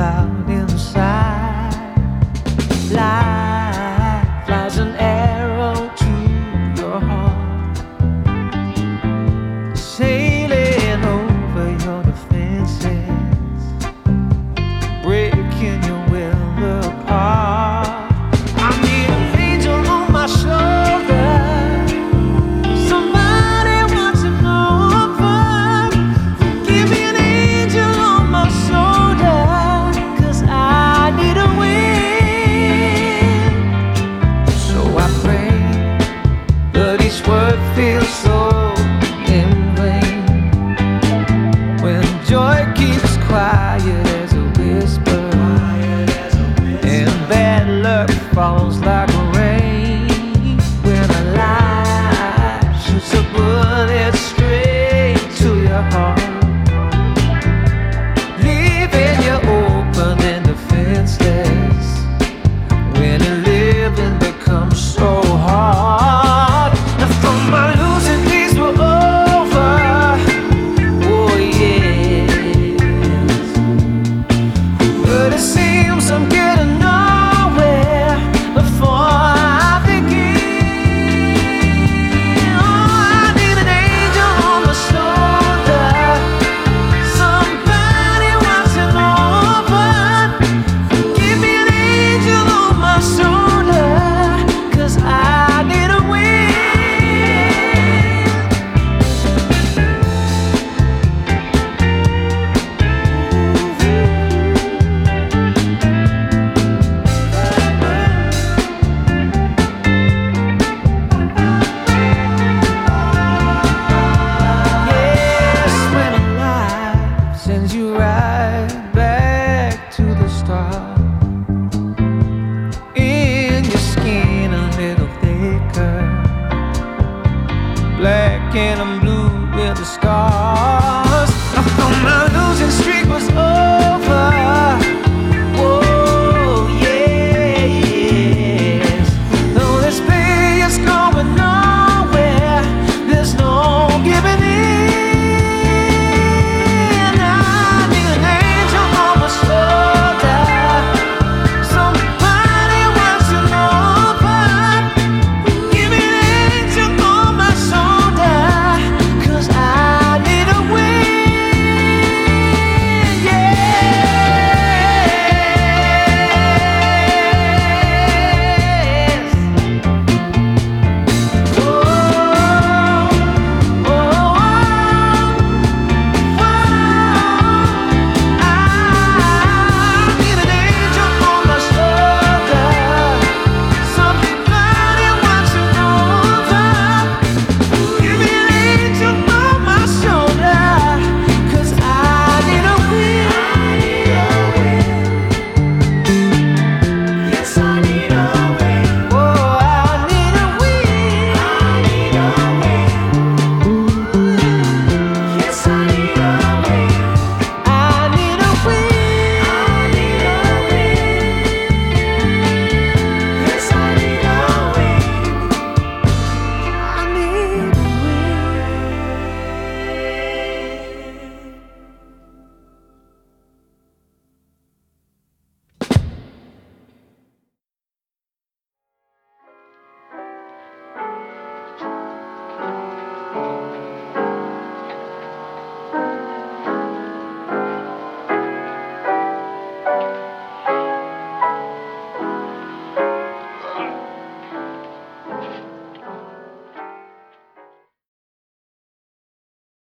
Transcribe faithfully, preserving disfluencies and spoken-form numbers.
cloud inside. Life flies an arrow to your heart, sailing over your defenses, breaking your will apart. I need an angel on my shoulder, somebody watching over. Give me an angel on my shoulder, 'cause I need a win. So I pray, but each word feels so in vain. When joy keeps quiet as a whisper, and bad luck falls like rain. When a lie shoots a bullet straight to your heart, leaving you open and defenseless. When living becomes so hard, I thought my losing days were over. Oh yes, but it seems